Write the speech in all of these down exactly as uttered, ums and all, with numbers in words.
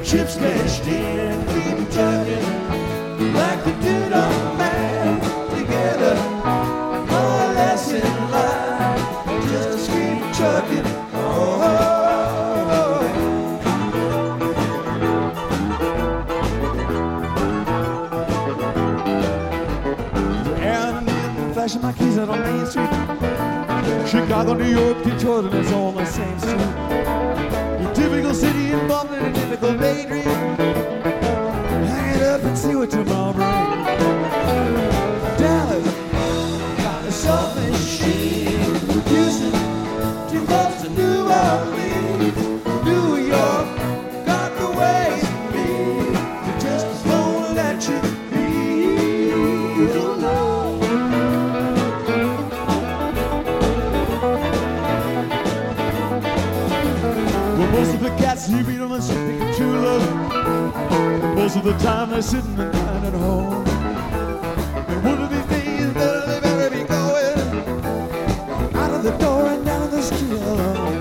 Friendships smashed in, keep trucking like the dude on man. Together, more or less in line, just keep trucking. Oh, oh, oh. And I'm flashing my keys out on Main Street. Chicago, New York, Detroit, and it's all on the same street. Your typical city involved in a typical daydream. Hang it up and see what tomorrow brings. Dallas, got a soft machine. Houston, too close to New Orleans. New York, got the ways to be. They just won't let you be. Oh, no. Most of the cats you meet on the street think of true love. Most of the time they're sitting and crying at home. And one of these days they better be going out of the door and down the street alone.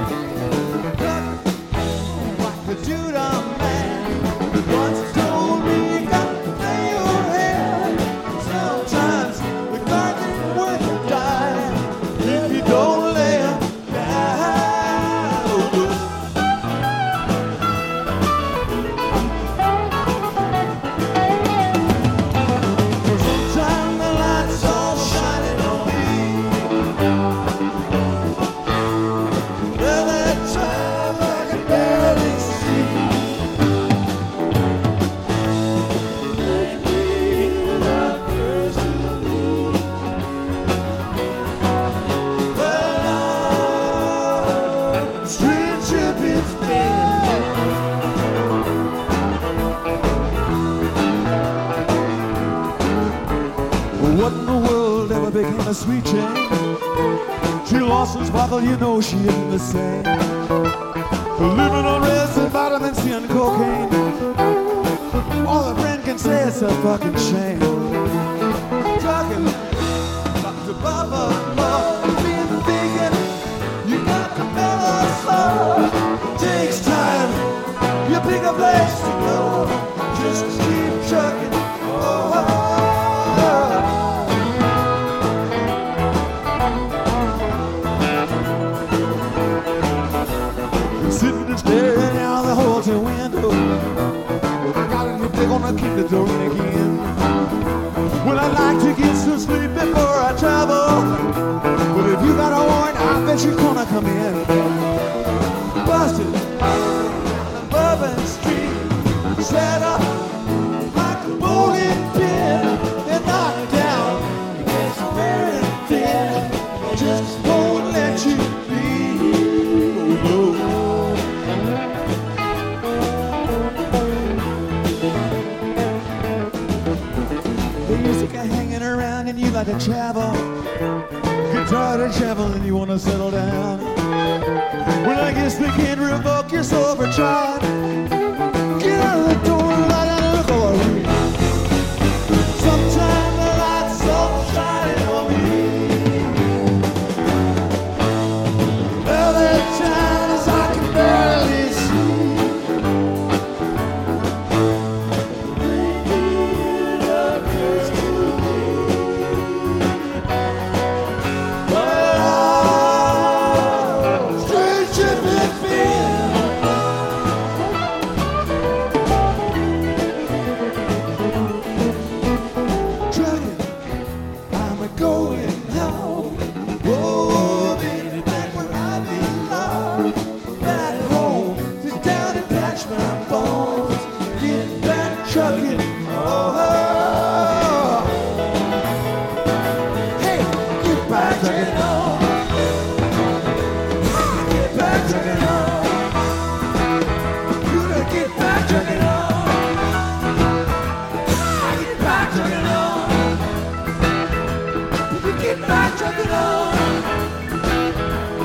Like the dude I'm man once told me you got to play your hand. Sometimes the cards ain't worth a dime if you don't lay 'em down. What in the world ever became a sweet Jane? She lost her sparkle, you know she isn't the same. Living on rest and vitamin C and cocaine. All a friend can say is a fucking shame. Talking Doctor Baba, being vegan, you got to mellow slow. Takes time, you pick a place to go. Just keep trucking. Oh, oh, oh. Sitting and staring out the hotel window. I got a new pick on to keep the door in again. Well, I'd like to get some sleep before I travel. But if you got a warrant, I bet you're gonna come in. Busted on Bourbon Street, set up like a bowling pin. Then knocked down against the wearing thin. Just won't let you be. Oh, no. Hanging around and you like to travel. Get tired of traveling, you want to settle down. Well, I guess they can't revoke your soul for trying. Get out of the door and light out of the glory. Sometimes the light's so shining on me. Well, there are times I can barely see.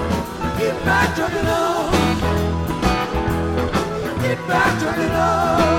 Get back, turn it on.